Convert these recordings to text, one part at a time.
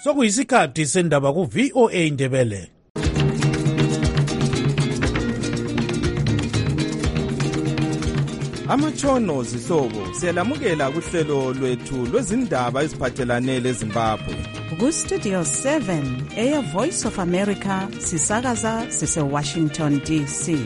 sokuyisikhathi sendaba ku-VOA Indebele. Amatshono zihlobo siyalamukela kuhlelo lwethu lwezindaba eziphathelane leZimbabwe. Ku-Studio 7 eya Voice of America sisakaza sise-Washington DC.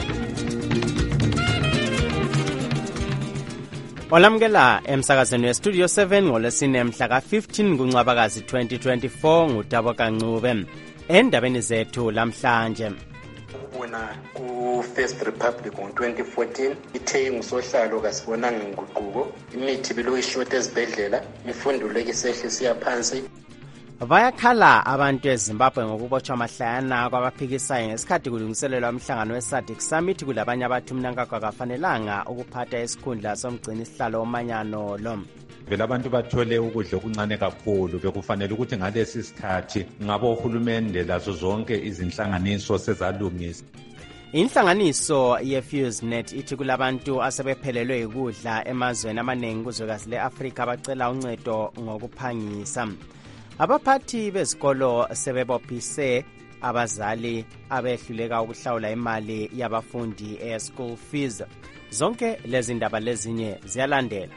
Olamukela emsakazweni weStudio 7 ngolesine mhla ka-15 kuNcwabakazi 2024 nguTabo Kancube. Endabeni zethu lamhlanje. Ukubona ku-First Republic ngo-2014 ithe ngusohlalo kasibonanga inguquko, imithi bilokishota ezibhedlela, imfundulo isehla isiya phansi. Bayakhala abantu eZimbabwe ngokubotshwa amahlayana kwabaphikisayo ngesikhathi kulungiselelwa umhlangano weSADC Summit. Kulabanye abathi umnankagwa akafanelanga ukuphatha isikhundla somgcini sihlalo omanyano lo. Vele abantu bathole ukudla okuncane kakhulu, bekufanele ukuthi ngalesi sikhathi ngabo uhulumende lazo zonke izinhlanganiso sezalungisa. Inhlanganiso ye-FuseNet ithi kulabantu asebephelelwe ukudla emazweni amaningi kuzwekazi le-Afrika bacela uncedo ngokuphangisa. Abaphathi bezikolo sebebophise abazali abehluleka ukuhlawula imali yabafundi e-school fees. Zonke lezi ndaba lezinye ziyalandela.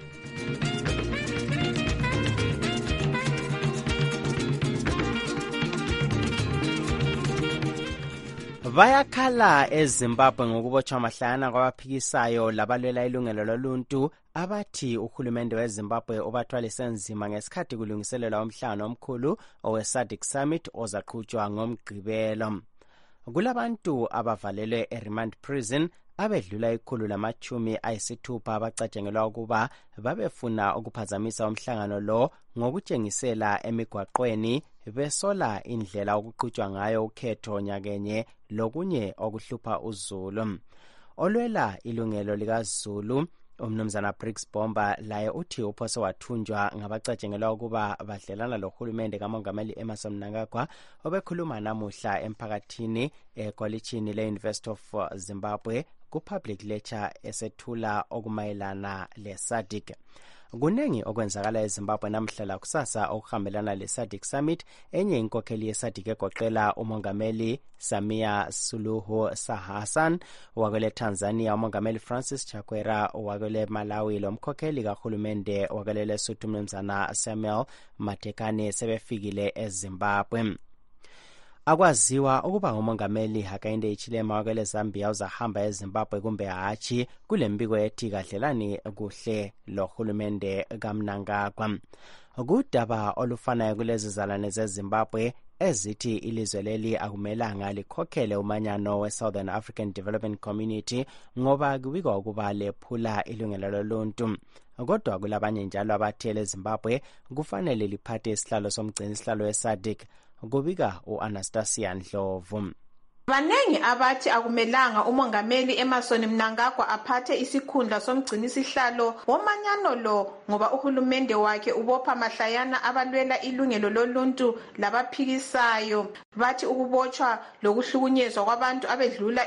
Bayakhala eZimbabwe ngokubotshwa amahlayana kwabaphikisayo labalwela ilungelo loluntu abathi uhulumende weZimbabwe ubathwalise nzima ngesikhathi kulungiselelwa umhlangano omkhulu owe-SADC Summit ozaqhutshwa ngoMgqibelo. Kulabantu abavalelwe eRemand Prison abedlula 160 abacatshangelwa ukuba babefuna ukuphazamisa umhlangano lo ngokutshengisela emigwaqweni besola indlela okuqhutshwa ngayo ukhetho nyakenye lokunye okuhlupha uZulu. Olwela ilungelo likaZulu umnumzana Briggs Bomba laye uthi uphose wathunjwa ngabacatshangelwa ukuba badlelana lohulumende kamongameli Emmerson Mnangagwa obekhuluma namuhla emphakathini ekolitshini le-University of Zimbabwe ku-public lecture esethula okumayelana le-SADC. Kunengi okwenzakala eZimbabwe namhla kusasa okuhambelana le-SADC Summit. Enye inkokheli ye-SADC egoqela umongameli Samia Suluhu Hassan wakwele Tanzania, umongameli Francis Chakwera wakwele Malawi, lomkhokheli kahulumende wakwele Lesotho umnumzana Samuel Matekane sebefikile eZimbabwe. Akwaziwa ukuba umongameli Hakainde Hichilema wakwele Zambia uzahamba eZimbabwe kumbe hatshi kule mbiko ethi kadlelani kuhle lohulumende kaMnangagwa. Kudaba olufanayo kulezi zalane zeZimbabwe ezithi ilizwe leli akumelanga likhokhele umanyano we-Southern African Development Community ngoba kubikwa ukuba lephula ilungelo loluntu. Kodwa kulabanye njalo abathele eZimbabwe kufanele liphathe isihlalo somgcini sihlalo we-SADC, kubika u-Anastasia Ndlovu. Banengi abathi akumelanga umongameli Emmerson Mnangagwa aphathe isikhundla somgcini sihlalo womanyano lo ngoba uhulumende wakhe ubopha mahlayana abalwela ilungelo loluntu labaphikisayo. Bathi ukubotshwa lokuhlukunyezwa kwabantu abedlula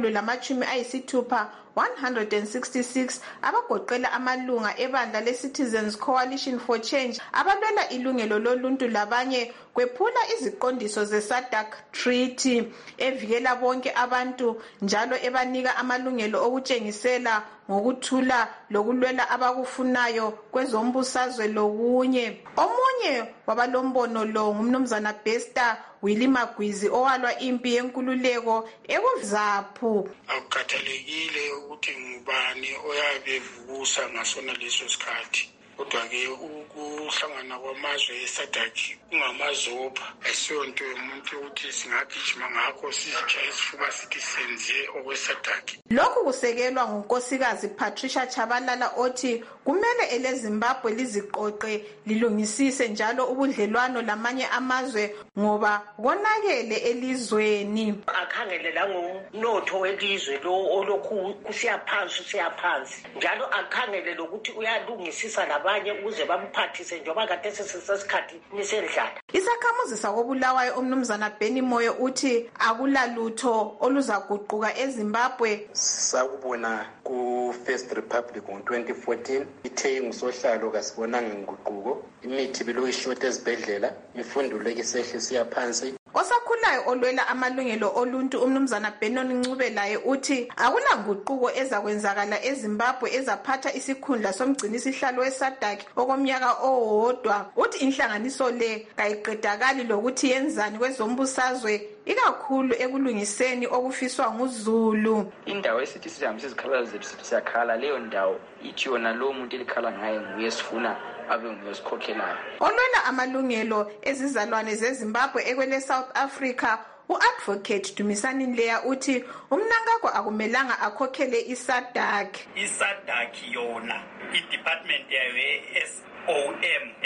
166 abagoqela amalunga ebandla le-Citizens Coalition for Change abalwela ilungelo loluntu labanye kwephula iziqondiso ze-SADC Treaty evikela bonke abantu njalo ebanika amalungelo okutshengisela ngokuthula lokulwela abakufunayo kwezombusazwe lokunye. Omunye wabalombono lo ngumnumzana Bester Willie Magwizi owalwa impi yenkululeko ekuZaphu. Akukhathalekile ukuthi ngubani oyabevukusa ngasona leso sikhathi, kodwa-ke ukuhlangana kwamazwe eSADC kungamazopha ayisiyonto yomuntu ukuthi singagijima ngakho sizitshaye isifuba sithi senze okweSADC. Lokhu kusekelwa ngunkosikazi Patricia Chabalala othi kumele eleZimbabwe liziqoqe lilungisise njalo ubudlelwano lamanye amazwe ngoba konakele elizweni. Akhangele la ngomnotho welizwe lo olokhu kusiya phansi njalo akhangele lokuthi uyalungisisa labanye ukuze bamphathise njengoba kade sesikhathi nisendlala. Isakhamuzi sakobulawayo umnumzana Benny Moyo uthi akulalutho oluzaguquka eZimbabwe. Sakubona ku First Republic ngo-2014 ithe ngusohlalo kasibonanga nguquko, imithi bilokishota ezibhedlela, imfundulo ekisehla siya phansi. Osakhulayo olwela amalungelo oluntu umnumzana Benon Ncube laye uthi akulanguquko ezakwenzakala eZimbabwe ezaphatha isikhundla somgcinisihlalo weSADC okomnyaka owodwa. Uthi inhlanganiso le kayiqedakali lokuthi yenzani kwezombusazwe ikakhulu ekulungiseni okufiswa nguZulu. Indawo esithi sihambise izikhalazo zethu sithi siyakhala, leyo ndawo ithi yona lo muntu elikhala ngaye nguye sifuna abe nguyesikhokhelayo. Olwela amalungelo ezizalwane zeZimbabwe ekwele South Africa uadvocate Dumisani Leya uthi umnankagwa akumelanga akhokhele iSADC. iSADC yona idepartment yayo SOM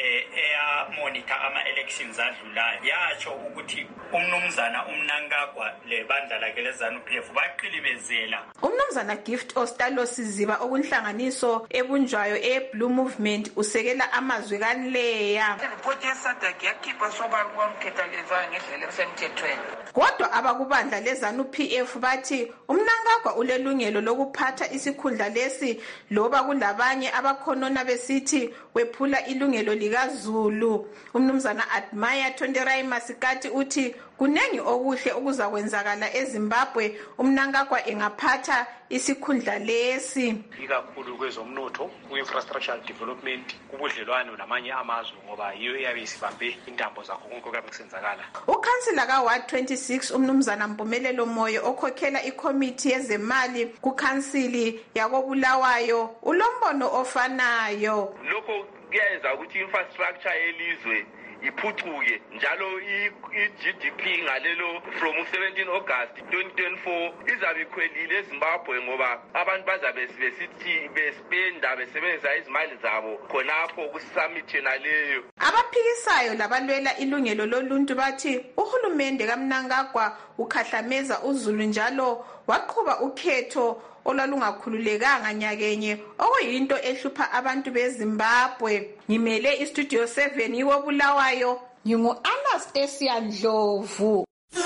monitor ama-elections adlulayo yatsho ukuthi umnumzana umnankagwa lebandla lakhe leZANU-PF baqilibezela. Umnumzana Gift Ostalo Siziba okunhlanganiso ebunjwayo eBlue Movement usekela amazwi kaNleya. Report yeSADC yakhipha sobala kwamkhethalezana ngendlela esemthethweni. Kodwa abakubandla leZANU-PF bathi umnankagwa ulelungelo lokuphatha isikhundla lesi loba kulabanye abakhonona besithi wephula ilungelo likaZulu. Umnumzana Admire Tonderai Masikati uthi kunengi okuhle okuzakwenzakala eZimbabwe umnankagwa engaphatha isikhundla lesi, ikakhulu kwezomnotho, ku-infrastructural development, kubudlelwano namanye amazwe ngoba yiyo eyabe isibambe intambo zakho konke okabe kusenzakala. Ukhansila ka-Ward 26 umnumzana Mpumelelo Moyo okhokhela ikomiti yezemali kukhansili yakobulawayo ulombono ofanayo. Lokho kuyenza ukuthi infrastructure yelizwe iphucuke njalo i-GDP ngalelo from 17 August 2024 izabe ikhwelile eZimbabwe ngoba abantu bazabe besithi bespenda besebenzisa izimali zabo khonapho ku-summit naleyo. Abaphikisayo labalwela ilungelo loluntu bathi uhulumende kaMnangagwa ukhahlameza uZulu njalo waqhuba ukhetho olwalungakhululekanga nyakenye okuyinto ehlupha abantu beZimbabwe. Ngimele iStudio 7 iwobulawayo ngingu-Anastasia Ndlovu. The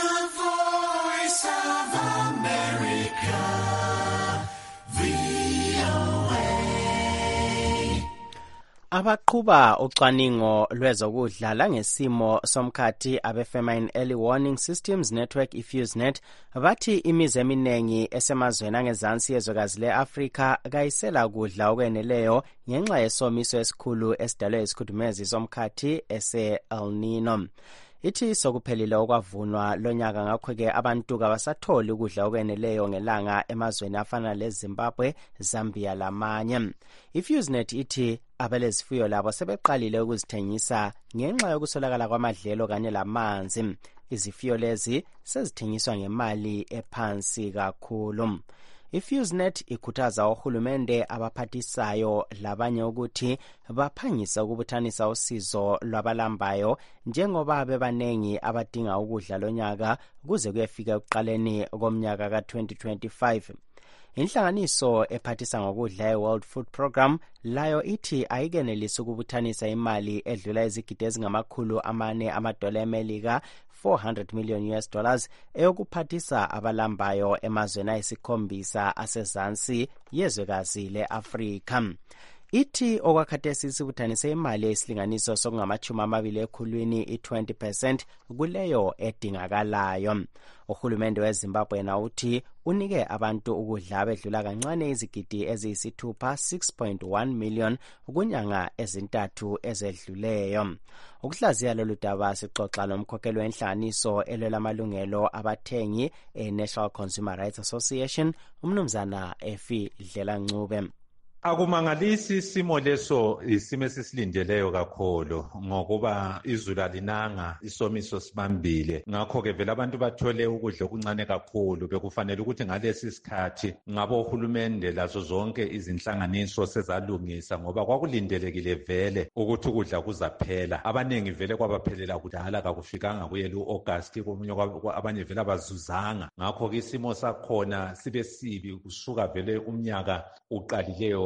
Voice of America, VOA. Abaqhuba ucwaningo lwezokudla langesimo somkhathi abe-Famine Early Warning Systems Network iFuseNet bathi imizi eminengi esemazweni angezansi yezwekazi le-Afrika kayisela kudla okweneleyo ngenxa yesomiso esikhulu esidalwe isikhudumezi somkhathi ese-El Nino. Ithi sokuphelile okwavunwa lonyaka ngakho-ke abantu kabasatholi ukudla okweneleyo ngelanga emazweni afana leZimbabwe, Zambia lamanye. iFuseNet ithi abalezifuyo labo sebeqalile ukuzithengisa ngenxa yokuswelakala kwamadlelo kanye lamanzi. Izifuyo lezi sezithengiswa ngemali ephansi kakhulu. iFuseNet ikhuthaza ohulumende abaphathisayo labanye ukuthi baphangise ukubuthanisa usizo lwabalambayo njengoba bebanengi abadinga ukudla lonyaka kuze kuyefika ekuqaleni komnyaka ka-2025. Inhlanganiso ephathisa ngokudla eWorld Food Program layo ithi ayikenelisi ukubuthanisa imali edlula izigidi ezingama$400 eMelika, $400 million eyokuphathisa abalambayo emazweni ayisikhombisa asezansi yezwekazi le-Afrika. Ithi okwakhathesi sibuthanise imali yesilinganiso sokungama-20 ekhulwini i-20% kuleyo edingakalayo. Uhulumende weZimbabwe na uthi unike abantu ukudla abedlula kancane izigidi eziyisithupha 6.1 million kunyanga ezintathu ezedluleyo. Ukuhlaziya lolu daba sixoxa nomkhokheli wenhlanganiso elwela amalungelo abathengi e-National Consumer Rights Association umnumzana Efi Dlela Ncube. Akumangalisi isimo leso isimo esisilindeleyo kakhulu ngokuba izulu alinanga isomiso sibambile ngakho-ke vele abantu bathole ukudla okuncane kakhulu bekufanele ukuthi ngalesi sikhathi ngabohulumende lazo zonke izinhlanganiso sezalungisa ngoba kwakulindelekile vele ukuthi ukudla kuzaphela. Abaningi vele kwabaphelela kudala kakufikanga kuyela u-August abanye vele abazuzanga ngakho-ke isimo sakhona sibe sibi kusuka vele umnyaka uqalileyo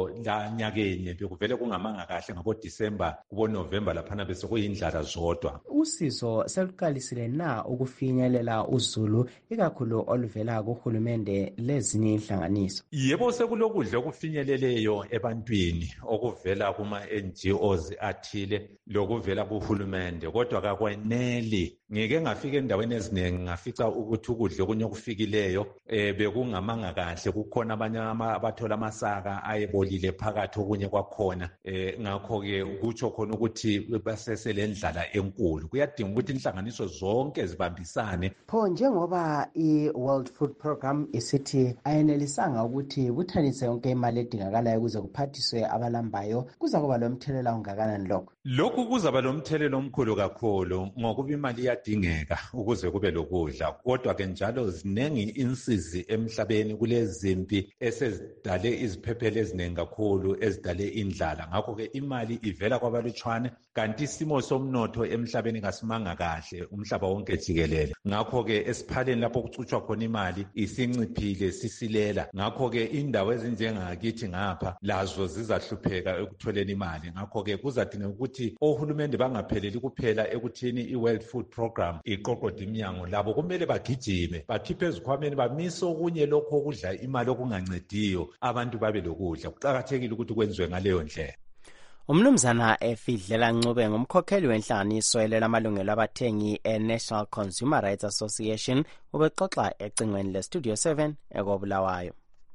ngabo la nyakenye bekuvele kungamanga kahle ngabo December kubo November laphana bese kuyindlala zodwa. Usizo seluqalisile na ukufinyelela uZulu ikakhulu oluvela kuhulumende lezinye inhlanganiso? Yebo, sekulokudla okufinyeleleyo ebantwini okuvela kuma NGOs athile lokuvela kuhulumende, kodwa kakweneli. Ngike ngafika endaweni eziningi ngafica ukuthi ukudla okunye okufikileyo bekungamanga kahle, kukhona abanye abathola amasaka ayebolile phakathi okunye kwakhona. Ngakho ke kutsho khona ukuthi baseselendlala enkulu. Kuyadinga ukuthi inhlanganiso zonke zibambisane. Pho njengoba i-World Food Program isithi ayenelisanga ukuthi kuthanise yonke imali edingakalayo ukuze kuphathiswe abalambayo, kuza kuba lomthelela ongakanani lokho? Lokhu kuzaba lomthelela omkhulu kakhulu ngokuba imali iyadingeka ukuze kube lokudla, kodwa ke njalo ziningi insizi emhlabeni kulezimpi esezidale iziphephelo eziningi kakhulu ezidale indlala. Ngakho ke imali ivela kwabalutshwane, kanti isimo somnotho emhlabeni kasimanga kahle umhlaba wonke jikelele. Ngakho ke esiphaleni lapho kucutshwa khona imali isinciphile sisilela. Ngakho ke indawo ezinjengakithi ngapha lazo zizahlupheka ekutholeni imali. Ngakho ke kuzadinga ukuthi ohulumende bangapheleli kuphela ekuthini i-World Food Program iqoqoda iminyango, labo kumele bagijime bakhiphe ezikhwameni bamise okunye lokho okudla imali okungancediyo abantu babe lokudla. Kuqakathekile ukuthi kwenziwe ngaleyo ndlela. Umnumzana Efidlela Ncube ngumkhokheli wenhlanganiso elela amalungelo abathengi e-National Consumer Rights Association ubexoxa ecingweni le-Studio 7 ekobulawayo.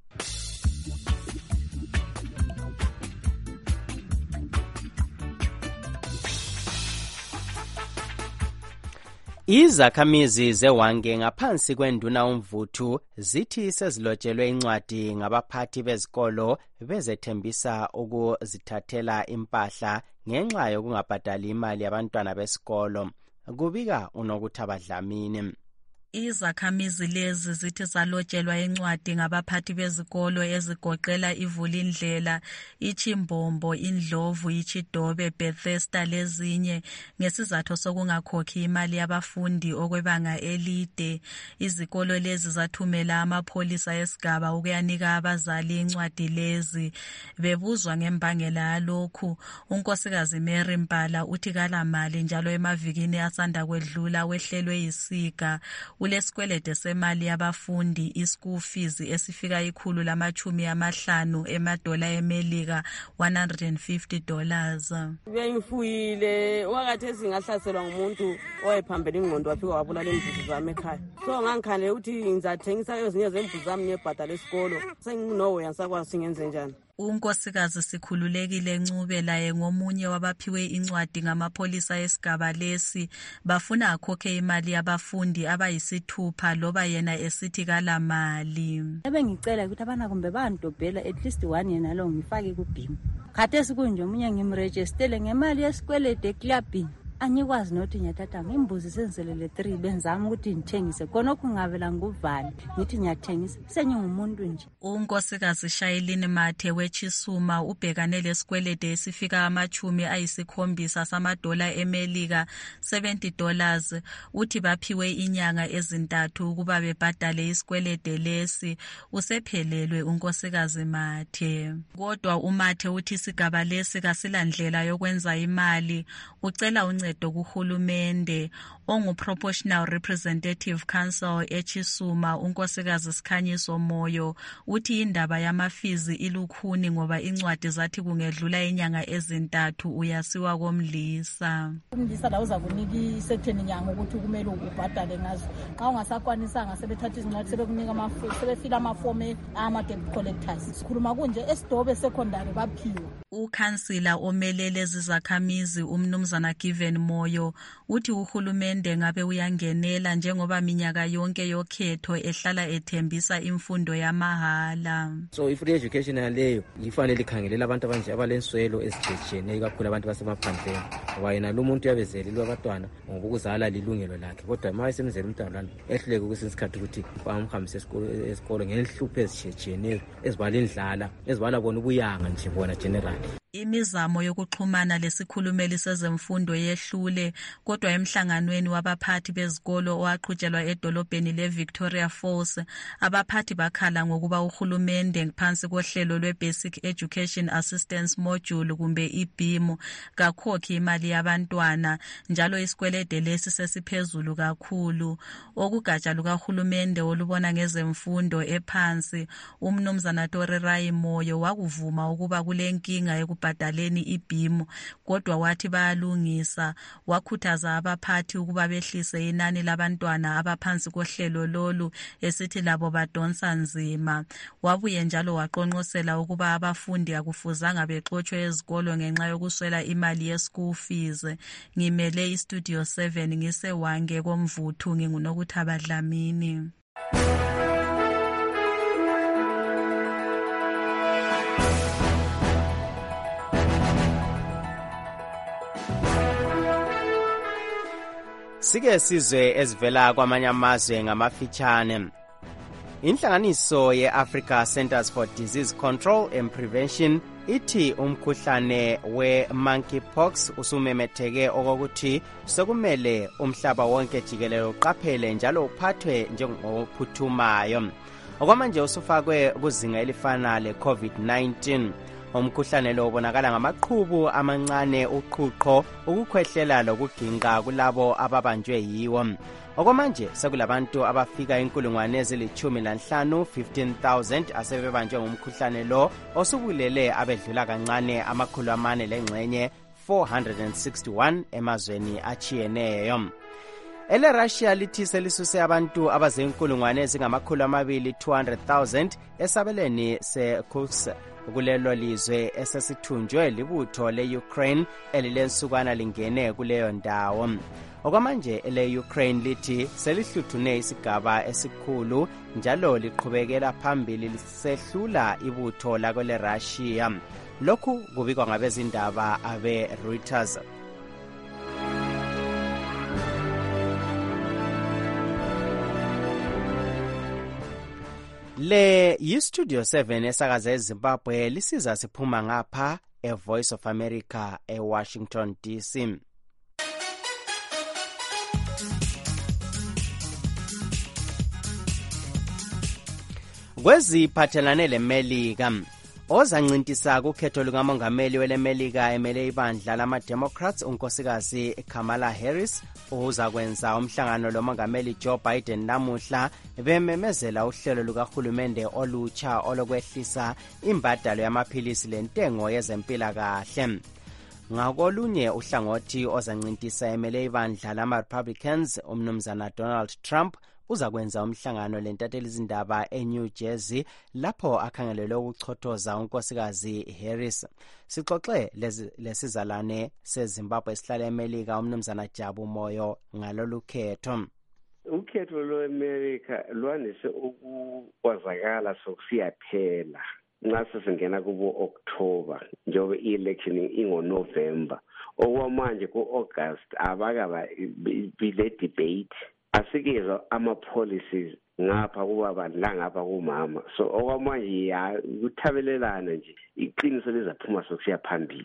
Izakhamizi zeWange ngaphansi kwenduna uMvuthu zithi sezilotshelwe incwadi ngabaphathi bezikolo bezethembisa ukuzithathela impahla ngenxa yokungabhadali imali yabantwana besikolo. Kubika uNokuthaba Dlamini. Izakhamizi lezi zithi zalotshelwa incwadi ngabaphathi bezikolo ezigoqela iVulindlela, iChimbombo, iNdlovu, iChidobe, Bethesda lezinye ngesizathu sokungakhokhi imali yabafundi okwebanga elide. Izikolo lezi zathumela amapholisa esigaba ukuyanika abazali incwadi lezi. Bebuzwa ngembangela yalokhu, unkosikazi Mary Mpala uthi kalamali njalo emavikini asanda kwedlula wehlelwe yisiga. Ulesikwelede semali yabafundi i-school fees esifika $150 emadola eMelika $150. Bengifuyile wakathesi ngahlaselwa ngumuntu owayephambene ingqondo wafika wabulala imbuzi zami ekhaya. So ngangikhanele ukuthi ngizathengisa ezinye zembuzi zami ngiyebhadala esikolo. Senginowe angisakwazi singenze njani. Unkosikazi Sikhululekile Ncube laye ngomunye wabaphiwe incwadi ngamapholisa esigaba lesi bafuna akhokhe imali yabafundi abayisithupha loba yena esithi kalamali. Ebengicela ukuthi abana kumbe bandobhela at least one yena lo ngifake kubhimu. Khathesi kunje omunye ngimregister ngemali yesikwelede eclubini. Anyikwazi nothi nyathatha ngimbuzi senzelele 3 benzama ukuthi ngithengise khona okungavela nguvali ngithi ngiyathengisa sengingumuntu nje. Unkosikazi Shayelini Mathe weChisuma ubhekane lesikwelede esifika $70 samadola eMelika $70 uthi baphiwe inyanga ezintathu ukuba bebhadale isikwelede lesi. Usephelelwe unkosikazi Mathe. Kodwa uMathe uthi isigaba lesi kasilandlela yokwenza imali. Ucela uncedo kuhulumende. Ongu-Proportional Representative Council eChisuma unkosikazi Sikhanyiso Moyo uthi indaba yamafizi ilukhuni ngoba incwadi zathi kungedlula inyanga ezintathu uyasiwa komlisa. Umlisa la uza kunika isekteni nyanga ukuthi kumele ubhadale ngazo. Xa ungasakwanisanga sebethatha izincwadi sebekunika sebefila amafomu ama-debt collectors. Sikhuluma kunje eSidobe secondary baphiwe. Ukhansila omelele izakhamizi umnumzana Given Moyo uthi uhulumende ngabe uyangenela njengoba minyaka yonke yokhetho ehlala ethembisa imfundo yamahala. So i-free education leyo ifanele ikhangelela abantu abanje abalenswelo ezitshiyetshiyeneyo kakhulu abantu basemaphandleni. Ngoba yena lo muntu uyabezelelwe abantwana ngoba ukuzala lilungelo lakhe, kodwa ma esemzela umntwana ehluleke kwesinye isikhathi ukuthi bamhambise esikolo ngenhlupho ezitshiyetshiyeneyo ezibala indlala ezibala bona ubuyanga nje bona general. Imizamo yokuxhumana lesikhulumeli sezemfundo yehlule kodwa emhlanganweni wabaphathi bezikolo owaqhutshelwa edolobheni leVictoria Falls abaphathi bakhala ngokuba uhulumende ngaphansi kohlelo lweBasic Education Assistance Module kumbe iBEAM kakhokhi imali yabantwana njalo isikwelede lesi sesiphezulu kakhulu. Okugatsha lukahulumende olubona ngezemfundo ephansi uMnumzana Tori Moyo wakuvuma ukuba kulenkinga ekubhadaleni iBEAM kodwa wathi bayalungisa. Wakhuthaza abaphathi ukuba behlise inani labantwana abaphansi kohlelo lolu esithi labo badonsa nzima. Wabuye njalo waqonqosela ukuba abafundi akufuzanga bexotshwe ezikolo ngenxa yokuswela imali ye-school fees. Ngimele iStudio 7 ngisewange komvuthu nginguNokuthaba Dlamini. Sike sizwe ezivela kwamanye amazwe ngamafitshane. Inhlanganiso ye-Africa Centers for Disease Control and Prevention ithi umkhuhlane we-monkeypox usumemetheke okokuthi sekumele umhlaba wonke jikelele uqaphele njalo uphathwe njengophuthumayo. Okwamanje usufakwe kuzinga elifana le-COVID-19. Umkhuhlane lo ubonakala ngamaqhubu amancane, uqhuqho, ukukhwehlela lokuginqa kulabo ababanjwe yiwo. Okwamanje sekulabantu abafika 15,000 asebebanjwe ngumkhuhlane lo osubulele abedlula kancane 461 emazweni achiyeneyo. EleRussia lithi selisuse abantu abaze 200,000 esabelweni seKursk kulelo lizwe esesithunjwe libutho le-Ukraine elilensukwana lingene kuleyo ndawo. Okwamanje ele-Ukraine lithi selihluthune isigaba esikhulu njalo liqhubekela phambili lisehlula ibutho lakwele-Russia. Lokhu kubikwa ngabezindaba abe-Reuters. Le yiStudio 7 esakaza eZimbabwe lisiza siphuma ngapha eVoice of America eWashington DC. Kweziphathelane leMelika ozancintisa kukhetho lukamongameli weleMelika emele ibandla lama-Democrats unkosikazi Kamala Harris uzakwenza umhlangano lomongameli Joe Biden namuhla bememezela uhlelo lukahulumende olutsha olokwehlisa imbadalo yamaphilisi lentengo yezempilakahle. Ngakolunye uhlangothi ozancintisa emele ibandla lama-Republicans uMnumzana Donald Trump uzakwenza umhlangano lentatheli izindaba eNew Jersey lapho akhangelelwe ukuchothoza unkosikazi Harris. Sixoxe lesizalwane seZimbabwe esihlala eMelika uMnumzana Jabu Moyo ngalolu khetho. Ukhetho lweAmerica lwanise ukukwazakala sokusiyaphela nxa sesingena kubo-October njengoba i-election ingoNovember. Okwamanje ku-August abakaba bile debate asikezwa ama-policies ngapha kubaba langapha kumama. So okwamanje ukuthabelelana nje iqiniso lizaphuma sokusiya phambili.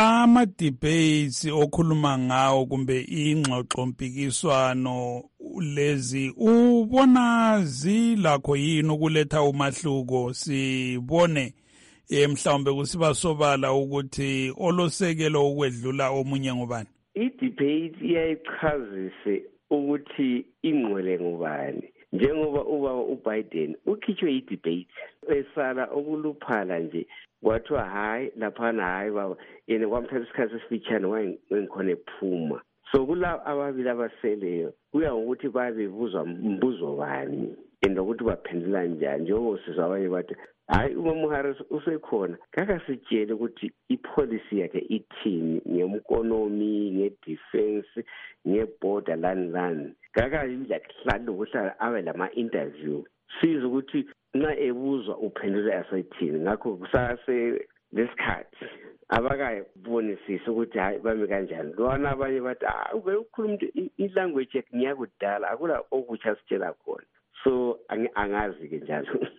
Ama-debates okhuluma ngawo kumbe ingxoxo mpikiswano lezi ubona zilakho yini ukuletha umahluko? Sibone mhlawumbe kusiba sobala ukuthi olosekelo ukwedlula omunye ngubani. I-debate iyayichazise ukuthi ingqwele ngubani njengoba ubaba uBiden ukhitshwe i-debate esala okuluphala nje kwathiwa hayi laphana hayi baba yena kwamthatha isikhathi esifitshane wayengikhona ephuma. So kulabo ababili abaseleyo kuya ngokuthi babebuzwa mbuzo bani nokuthi baphendula njani njengoba sizwa abanye bathi hayi uMama Harris usekhona kakasitshele ukuthi ipolicy yakhe ithini ngeeconomy ngedefense ngeborder land kakayidla kuhlala ukuhlala abe lama-interview siza ukuthi nxa ebuzwa uphendula asayithini. Ngakho kusase lesikhathi abakayibonisisa ukuthi hayi bami kanjani. Lwana abanye bathi ube ukhuluma ilanguage yakhe ngiyakudala akula okutsha sitshela khona. So angazi ke njalo.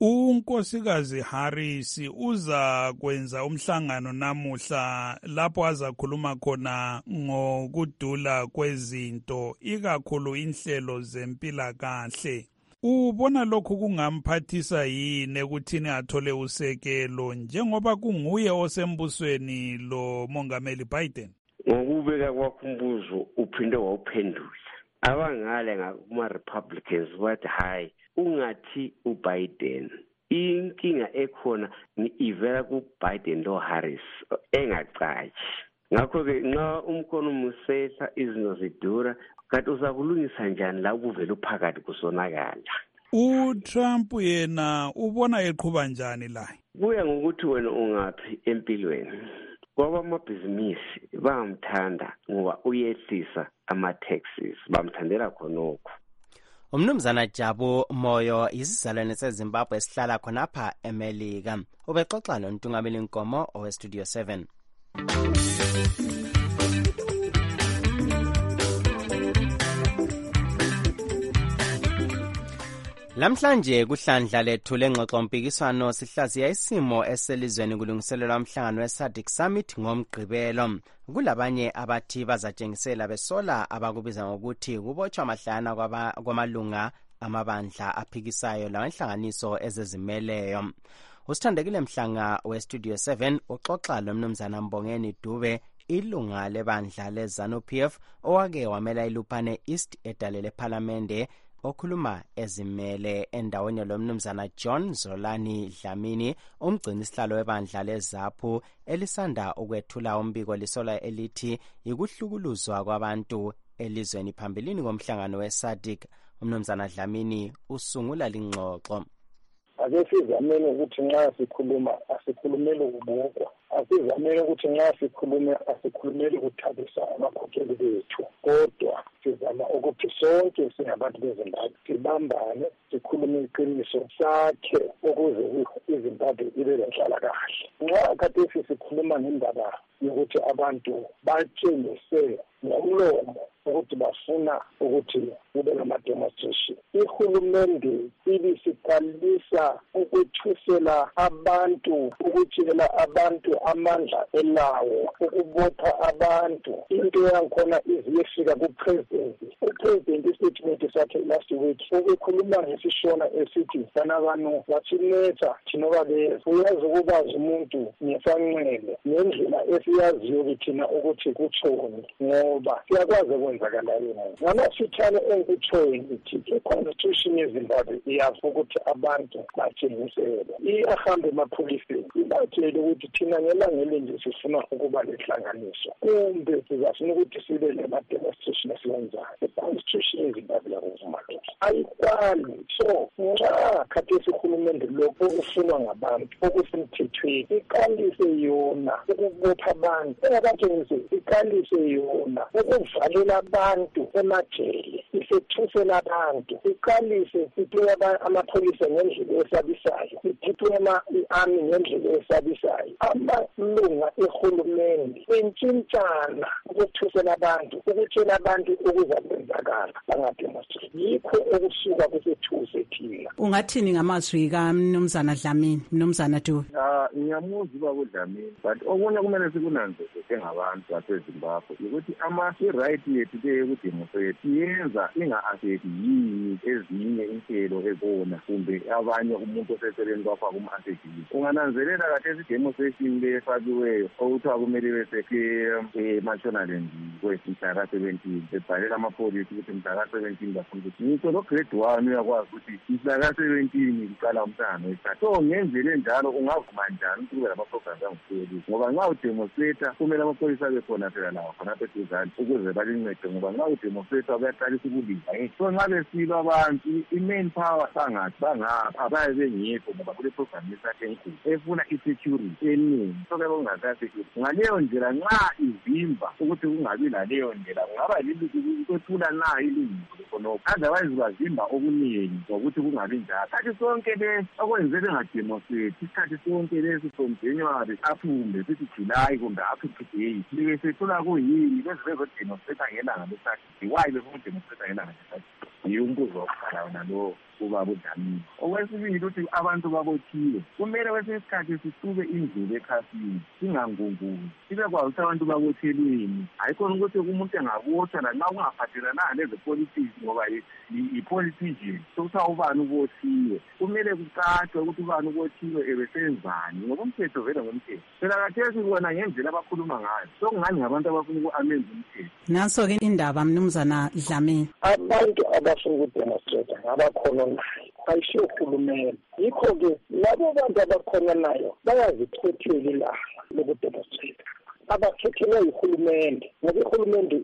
unkosikazi Harris uza kwenza umhlangano namuhla lapho azakhuluma khona ngokudula kwezinto ikakhulu inhlelo zempilakahle. Ubona lokhu kungamphathisa yini ekuthini athole usekelo njengoba kunguye osembusweni lo Mongameli Biden? Ngokubeka kwakho umbuzo uphinde wawuphendula. Abangale ngakuma-Republicans bathi hayi ungathi uBiden. Inkinga ekhona ivela kuBiden lo Harris engacaci. Ngakho-ke nxa umkhono umusehla izinto zidura kanti uzakulungisa njani la kuvela uphakathi kusonakala. uTrump yena ubona eqhuba njani la? Kuya ngokuthi wena ungaphi empilweni. Kwabamabhizinisi bayamthanda ngoba uyehlisa ama-taxes, bamthandela khonokho. Umnumzana Jabu Moyo isizalwane seZimbabwe esihlala khonapha eMelika. Ubexoxa noNtungameli Nkomo oweStudio 7. Lamhlanje kuhlandla lethu lengxoxo mpikiswano sihlaziya isimo eselizweni kulungiselelwa umhlangano weSADC Summit ngomgqibelo. Kulabanye abathi bazatshengisela besola abakubiza ngokuthi kubotshwa amahlana kwamalunga amabandla aphikisayo lawenhlanganiso ezezimeleyo. Usithandekile Mhlanga weStudio 7 uxoxa lomnumzana Mbongeni Dube ilunga lebandla leZANU-PF owake wamela iLupane East edale lePhalamende okhuluma ezimele endaweni lomnumzana John Zolani Dlamini umgcini sihlalo webandla leZAPHU elisanda ukwethula umbiko lisola elithi ikuhlukuluzwa kwabantu elizweni phambilini komhlangano weSADC. Umnumzana Dlamini usungula lingxoxo. Ake sizamele ukuthi nxa sikhuluma asikhulumele ukubukwa, asizamele ukuthi nxa asikhulumele ukuthabisa amakhokheli bethu, kodwa sizama ukuthi sonke singabantu beZimbabwe sibambane sikhulume iqiniso sakhe ukuze iZimbabwe ibe lenhlalakahle. Nxa khathesi sikhuluma ngendaba yokuthi abantu batshengise ngomlomo ukuthi bafuna ukuthi kube nama-demonstration, ihulumende ibisiqalisa ukuthusela abantu, ukutshela abantu amandla elawo, ukubopha abantu. Into yakhona iziyefika kupresident. Upresident istatement sakhe last week ubekhuluma ngesishona esithi sana abantu bathinetha thinobabeza. Uyazi ukubazi umuntu ngesanxele ngendlela esiyaziyo thina ukuthi kutshoni ngoba siyakwazi ukwenzakala yena. Ngamasithane engikutshoyo ngithi i-constitution yeZimbabwe iyavuka ukuthi abantu batshengisele. Iyahambe emapholiseni ibatshele ukuthi thina ngelangeli nje sifuna ukuba lenhlanganiso kumbe sizafuna ukuthi sibe lema-demonstration esiwenzayo. I-constitution yeZimbabwe yakuvuma lokho ayikwali. So nxa khathesi uhulumende lokho okufunwa ngabantu okusemthethweni iqalise yona ukubopha abantu engabatshengise, iqalise yona ukuvalela abantu emajele, isethusela abantu, iqalise iphiwe amapholisa ngendlela esabisayo, iphiwe i-army ngendlela esabisayo. Amalunga ehulumende entshintshana ukuthusela abantu, ukutshela abantu ukuza kwenzakala bangademonstrate. Yikho okusuka kusethuze thina. Ungathini ngamazwi kaMnumzana Dlamini, Mnumzana Dube? Ngiyamuzwa uDlamini, but okunye kumele sikunanzelele ngabantu baseZimbabwe ukuthi i-right yethu le yokudemonstrate yenza inga-affect yini ezinye inhlelo ezona kumbe abanye umuntu oseceleni kwakho kuma-affectile. Ungananzelela kahle i-demonstration le efakiweyo okuthiwa kumele beseke eMashonaland mhla ka-17 bebhalela amapholisa ukuthi mhla ka-17 bafuna ukuthi ngitsho lo-grade 1 uyakwazi ukuthi mhla ka-17 kuqala umhlangano wesithathu. So ngendlela enjalo ungavuma njani ukuthi kube lama-programs angusiyelisi ngoba nxa udemonstrate kumele amapholisa abe khona phela lawo khonapha eduzane ukuze balincede ngoba nxa udemonstrate kuyaqalisa ukulinda. So nxa besilwa abantu i-main power bangapha abaye bengekho ngoba kule program yesakhe enkulu efuna i-security eningi. So kuyabe kungasasecurity ngaleyo ndlela nxa ivimba ukuthi kungabi laleyo ndlela kungaba likwethula na ilungelo khonokho, otherwise bavimba okuningi ngokuthi kungabi njalo. Kanti sonke lesi okwenze bengademonstrate isikhathi sonke lesi from January aphume sithi July kumbe up to today like sethula kuyini beze bezodemonstrate ngelanga lesakhe. Why befuna udemonstrate ngelanga lesakhe? Umbuzo wokuqala wona lowo. ubaba uDlamini. Okwesibili ukuthi abantu babothiwe kumele kwesinye isikhathi sisube indlela ekhasini singangunguli sibe kwazi ukuthi abantu babothelweni hayi khona ukuthi umuntu engabotshwa lanxa kungaphathelana lezepolitiki ngoba i-politician sokuthi ubani ubothiwe kumele kucacwe ukuthi ubani ubothiwe ebesenzani ngoba umthetho vele ngomthetho phela kathesi kubona ngendlela abakhuluma ngayo sokungani ngabantu abafuna uku-amenza umthetho. Naso-ke indaba Mnumzana Dlamini, abantu abafuna ukudemonstrate ngabakhonanayo ayishiwo uhulumende. Yikho-ke labo bantu abakhonanayo bayazikhethela ilanga lokudemonstrate abakhethelwe yihulumende ngoba ihulumende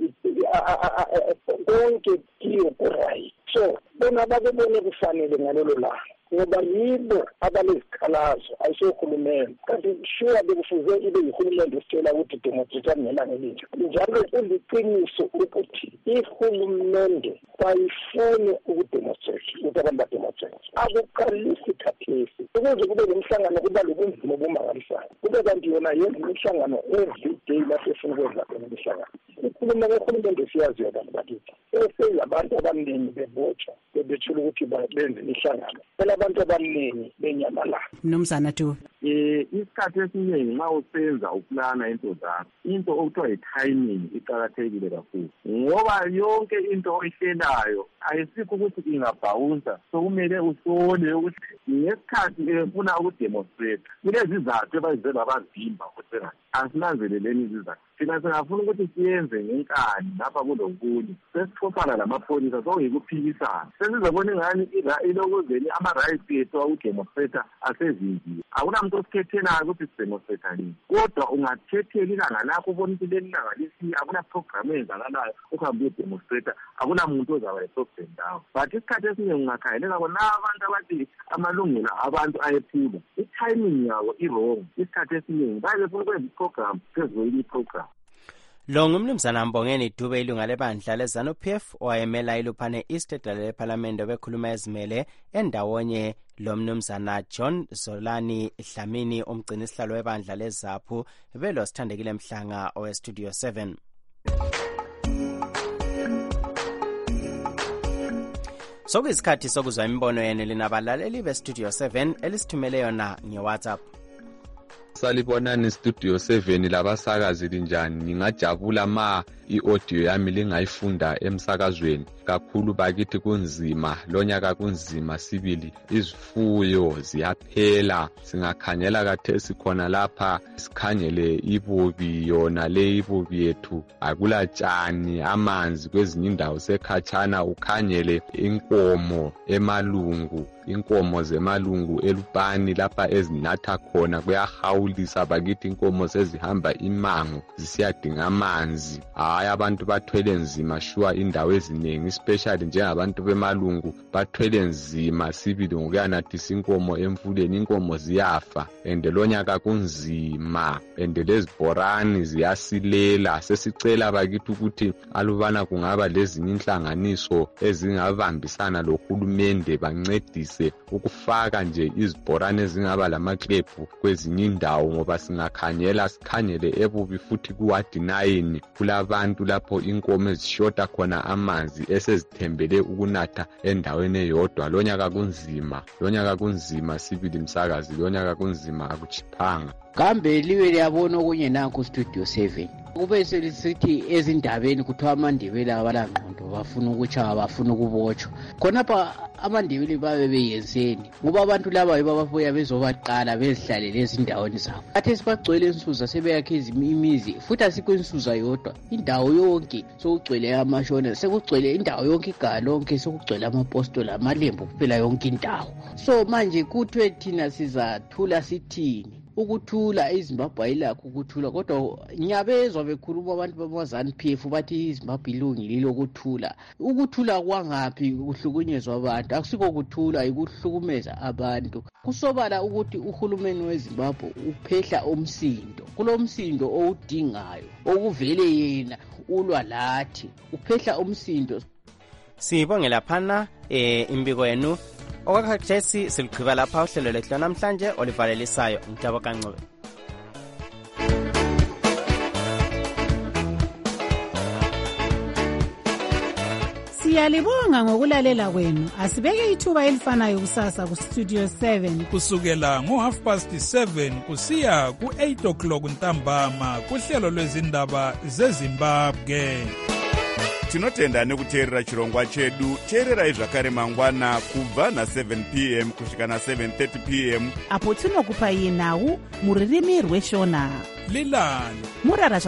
konke kiyo ku-right. So bona babebone kufanele ngalolo langa ngoba yibo abalezikhalazo ayishiwo uhulumende kanti sure bekufuze ibe yihulumende usitshela ukuthi demonstrate ngelanga elinje. Njalo kuliqiniso ukuthi ihulumende bayifune ukudemonstrate ukuthi abantu bademonstrate akuqalisi khathesi ukuze kube nemhlangano kuba lobunzima obumangalisayo kube kanti yona yenza imihlangano every day lapho efuna ukwenza khona imihlangano. Ukhuluma kohulumende siyaziyo abantu bakithi abantu abaningi bebotshwa bebethula ukuthi benze imihlangano phela abantu abaningi benyamalala. Mnumzana Dube, isikhathi esiningi ma usenza uplana into zakho into okuthiwa yi-timing iqakathekile kakhulu ngoba yonke into oyihlelayo ayisikho ukuthi ingabhawunsa sokumele usole ukuthi ngesikhathi efuna ukudemonstrate kulezi zizathu ebazize babazimba ukuthi asinanzeleleni izizathu thina singafuna ukuthi siyenze ngenkani lapha kulokunye sesixoxana lamapholisa sokuyikuphikisana sesizobona ingani ilokuzeni ama-rights ethu awudemonstrate asezinziwe akunamuntu osikhethelayo ukuthi sidemonstrate nini kodwa ungakhethela ilanga lakho ubona ukuthi leli langa lisiya akuna-program eyenzakalayo ukuhambe uyodemonstrate akunamuntu ozaba yi-problem lawo but isikhathi esiningi ungakhangelela kona abantu abathi amalungelo abantu ayephulwa i-timing yabo i-wrong isikhathi esiningi baye befuna ukwenza i-program phezu program. Lo ngumnumzana Mbongeni Dube ilunga lebandla leZANU-PF owayemela iLuphane East edale lephalamende bekhuluma ezimele endawonye lo mnumzana John Zolani Dlamini umgcini sihlalo webandla leZAPHU belo Sithandekile Mhlanga oweStudio 7. Sokuyisikhathi sokuzwa imibono yenu linabalaleli beStudio 7 elisithumele yona ngeWhatsApp. Salibonani Studio 7 labasakazi linjani ngingajabula ma i-audio yami lingayifunda emsakazweni kakhulu bakithi kunzima lonyaka kunzima sibili izifuyo ziyaphela singakhanyela kathesi khona lapha sikhanyele ibubi yona le ibubi yethu akulatshani amanzi kwezinye indawo sekhatshana ukhanyele inkomo emalungu inkomo zemalungu elupani lapha ezinatha khona kuyahawulisa bakithi inkomo sezihamba imango zisiyadinga amanzi hayi abantu bathwele nzima shuwa indawo eziningi especially njengabantu bemalungu bathwele nzima sibili ngokuyanathisa inkomo emfuleni inkomo ziyafa lonyaka kunzima lezibhorani ziyasilela sesicela bakithi ukuthi alubana kungaba lezinye inhlanganiso ezingabambisana lohulumende bancedise ukufaka nje izibhorane ezingaba lamaqlephu kwezinye indawo ngoba singakhanyela sikhanyele ebubi futhi kuwadi 9 kulabantu lapho inkomo ezishota khona amanzi esezithembele ukunatha endaweni eyodwa lonyaka kunzima sibili msakazi lonyaka kunzima akuchiphanga kambe liwe liyabona okunye nakho Studio 7 kube selisithi ezindabeni kuthiwa amandebele abalangqondo bafuna ukutshaya bafuna ukubotshwa khonapha amandebele babe beyenzeni ngoba abantu laba bababuya bezobaqala bezihlalele ezindaweni zabo athe sibagcwele insuza sebeyakhe imizi futhi asikho insuza yodwa indawo yonke sokugcwele amashona sekugcwele indawo yonke igalonke sokugcwele amapostoli amalembu kuphela yonke indawo so manje kuthwe thina sizathula sithini ukuthula iZimbabwe ayilakho ukuthula kodwa nyabezwa bekhuluma abantu bamaZANU-PF bathi iZimbabwe ilungile ukuthula kwangaphi kuhlukunyezwa abantu akusiko kuthula ikuhlukumeza abantu kusobala ukuthi uhulumeni weZimbabwe uphehla umsindo kulomsindo owudingayo okuvele yena ulwa lathi uphehla umsindo. Sibongela phana imbiko yenu okwakhathesi siligqiba lapha uhlelo lethu namhlanje olivalelisayo Mthabo Kancube. Siyalibonga ngokulalela kwenu. Asibeke ithuba elifanayo kusasa ku Studio 7 kusukela ngo7:30 kusiya ku8:00 ntambama kuhlelo lwezindaba zeZimbabwe. Tinotenda nekuteerera chirongwa chedu. Teererai zvakare mangwana kubva na7 p.m. kusvika na7:30 p.m. apo tinokupai nhau muririmi rweshona. Lilani murara